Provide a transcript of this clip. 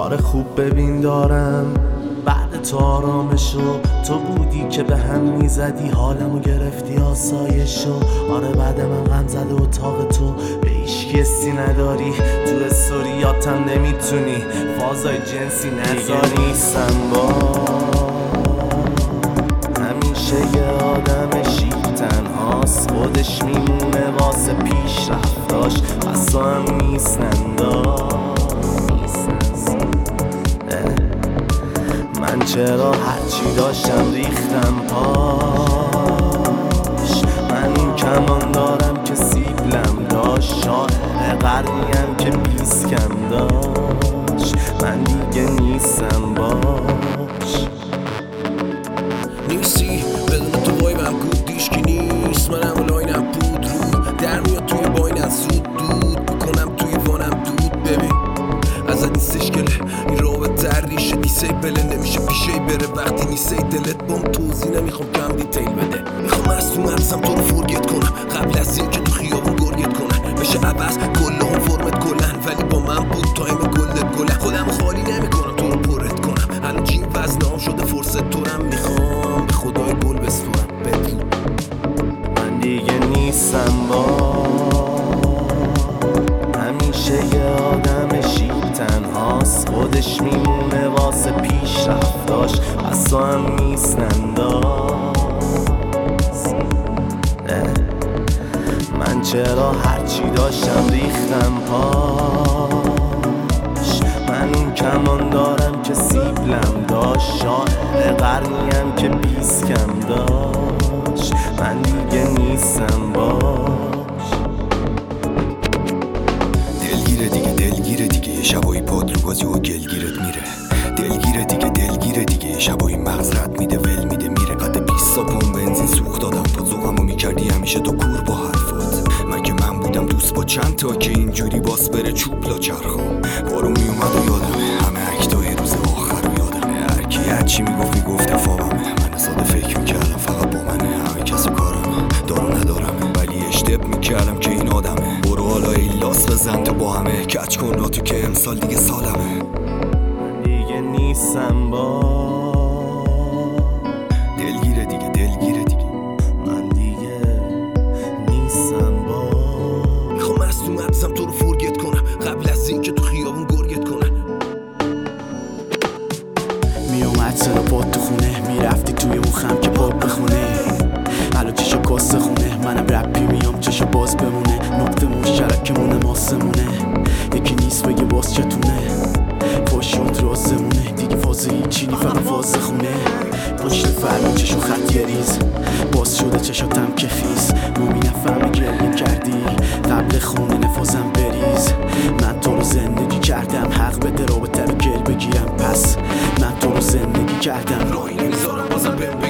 آره خوب ببین دارم بعد تو آرامشو، تو بودی که به هم میزدی حالمو گرفتی آسایشو. آره بعد من غم زده اتاق تو به هیچ کسی نداری، تو استوریاتم نمیتونی فازای جنسی نذاری. نیستم با همیشه یه آدم شیک تنهاست، خودش میمونه واسه پیشرفتاش، پس تو هم من چرا هرچی داشتم ریختم پاش. من این کمان دارم که سیبلم داشت، شاعر قرنیم که بیسکم داشت، من دیگه نیستم باش. نیستی بدون تو وای من بود دیشکی نیست، منم لاینم بود رو در میاد توی باینت زود دود بکنم توی وانم دود. ببین ازت نیستش گله این رابطه در ریشه دیسیبله نمیشه پیشه بره وقتی نیستی دلت بام توضیح نمیخوام کم دیتیل بده. میخوام از تو مرزم تو رو فرگت کنم قبل از این که تو خیابون گرگت کنم بشه عوض کل هم فرمت کلن، ولی با من بود تایم گلت گله. خودم خالی نمیکنم تو رو پرت کنم، الان جیم وزنام شده فرصت تورم، میخوام به خدای گل بسپرم بدون. من دیگه نیستم با همیشه یه آدم شیک تنهاست، خودش میمونه واسه پیشرفتاش، پس تو هم نیستنداز. من چرا هرچی داشتم ریختم پاش. من اون کمان دارم که سیبلم داشت، شاعر قرنیم که بیسکم داشت، من دیگه نیستم باش. دلگیره دیگه یه شبایی پاد رو بازی و گلگیرت میره. دلگیره دیگه یه شبایی مغز رد میده ول میده میره. قد 20 پمپ بنزین سوخت دادم تو ذوقمو میکردی همیشه تو کور با حرفات. مگه من بودم دوست با چند تا که اینجوری باس بره چوب لا چرخم. بارون میومد و یادمه همه اکتای روز آخر رو یادمه. هرکی هرچی میگفت فابمه، من ساده فکر میکردم فقط با منه، همه کس و کارمه دارو ندارمه، ولی اشتب میکردم که این آدمه. برو حالا این لاس بزن تو با همه کچ کن را تو که امسال دیگه سالمه. من دیگه نیستم با دلگیره دیگه من دیگه نیستم با. میخوام از تو مغزم تو رو فرگت کنم قبل از این که تو خیابون گرگت کنم. میومد سر پاد تو خونه میرفتی توی مخم که پاد بخونه. الان چشا کاسه خونه منم رپی میام چشا باز بمونه. نقطه مشترکمونه ماسمونه یکی نیست بگه باز چتونه. فاشیات رازمونه دیگه فاز هیچی نی فقط فاز خونه. پشت فرمان چشا خط یه ریز باز شده چشاتم که خیز. ما نفهمه گریه کردی قبل خونه نفازم بریز. من تو رو زندگی کردم حق بده رابطه رو گل بگیرم، پس من تو رو زندگی کردم راهی نمیذارم بازم بهم